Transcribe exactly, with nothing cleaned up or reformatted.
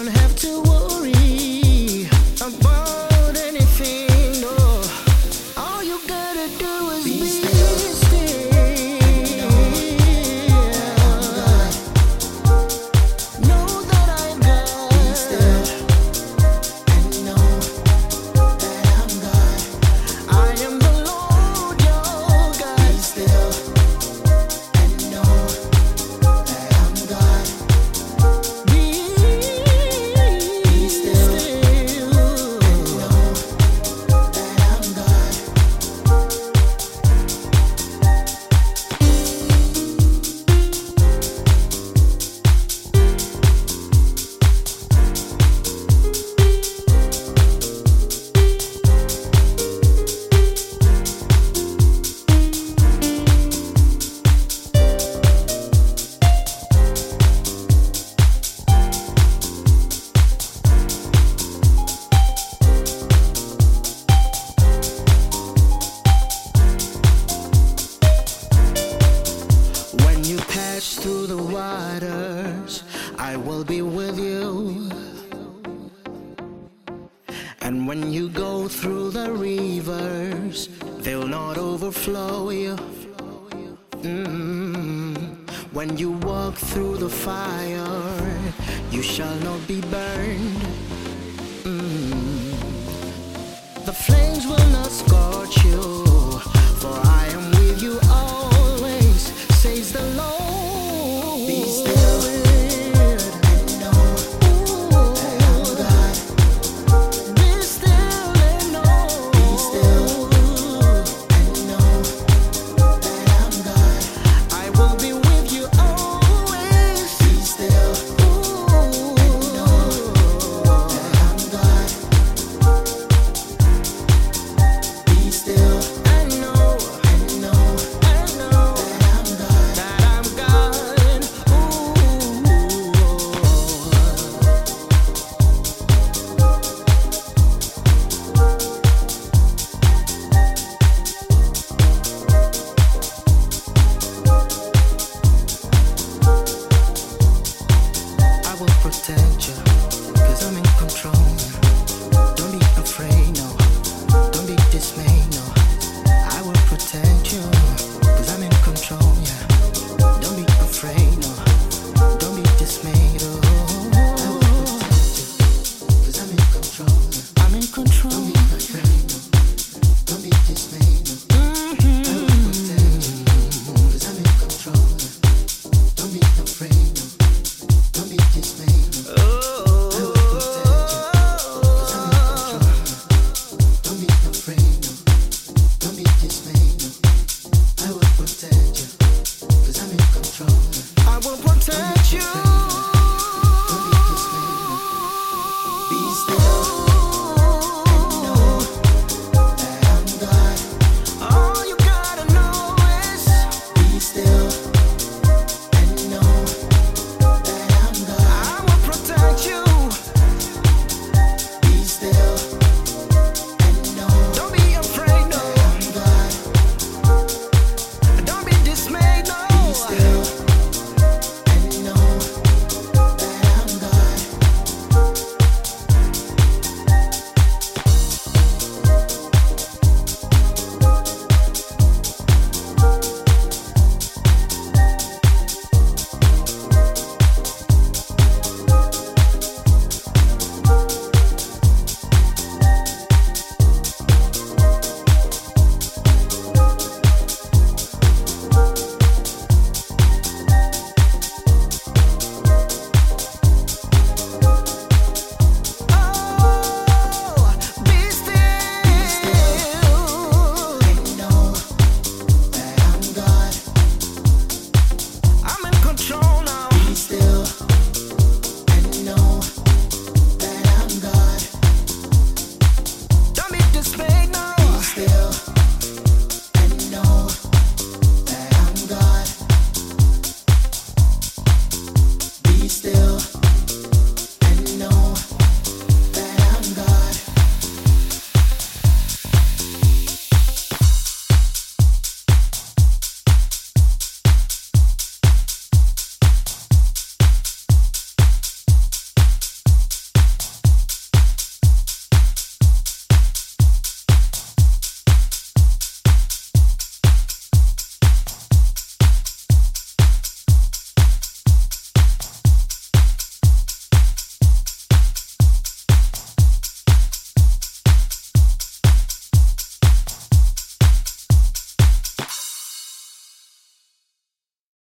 have to worry about anything, no. All you gotta do is be, be still. still. Know that I'm God. Be still and know that I'm God. I am the Lord your God. Be still and know that I'm God. Be, be still and know that I'm God. When you pass through the waters, I will be with you. And when you go through the rivers, they'll not overflow you. Mm. When you walk through the fire, you shall not be burned. Mm. The flames will not scorch you, for I am with you always, says the Lord. Be still and know that I'm God. Be still and know. Be still and know that I'm God. I will be with you always. Be still and know that I'm God. Be still and know, and know, and know that I'm God. That I'm God. Ooh. I will protect you, cause I'm in control. Don't be afraid, no. Don't be dismayed, no. I will protect you, cause I'm in control, yeah. Don't be afraid, no. Don't be dismayed, oh. I will protect you, cause I'm in control, yeah. I'm in control. Don't be afraid, no. Don't be dismayed, no. Mm-hmm. I will protect you, cause I'm in control, yeah. Don't be afraid, no. Don't be dismayed, no. I will protect you, cause I'm in control, yeah. Don't be afraid, no. Don't be dismayed, no. I will protect you, cause I'm in control, yeah. I will protect you. Don't be dismayed, no. Be still.